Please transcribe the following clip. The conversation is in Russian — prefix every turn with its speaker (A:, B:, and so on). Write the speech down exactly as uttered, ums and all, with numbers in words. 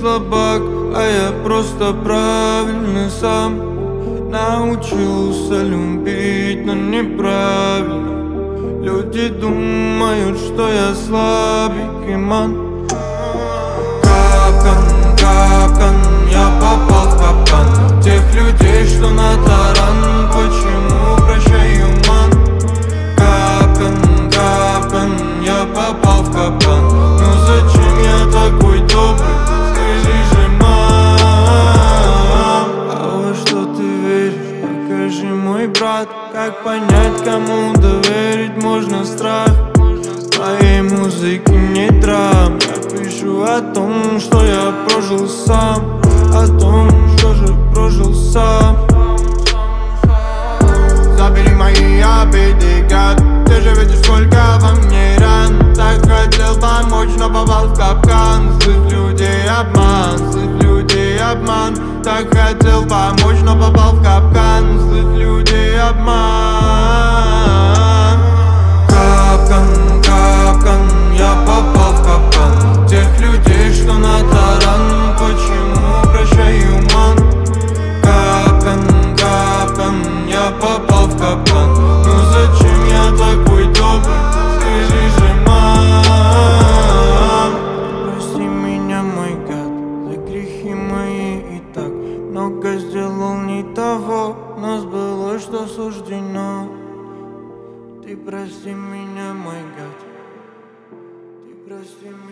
A: слабак, а я просто правильный сам. Научился любить, но неправильно. Люди думают, что я слабенький ман. Капкан, капкан, я попал в капкан тех людей, что на таран. Почему прощаю, ман? Капкан, капкан, я попал в капкан. Но зачем я такой добрый? Скажи же, мам. А во что ты веришь? Покажи, мой брат. Как понять, кому доверить можно страх? Моей музыки нет драм. Я пишу о том, что я прожил сам, о том, что же прожил сам. Забери мои обиды, гад. Ты же видишь, сколько во мне ран. Так хотел помочь, но попал в капкан. Злых людей обман, злых людей обман. Так хотел помочь, но попал в капкан. Злых людей обман. Капкан, капкан, я попал в капкан тех людей, что на таран. Почему прощаю, ман? Капкан, капкан, я попал в капкан. Но зачем я такой добрый? Скажи же, мам. Прости меня, мой гад, за грехи мои и так много сделал не того, но сбылось, что суждено. Ты прости меня, мой гад, ты прости меня.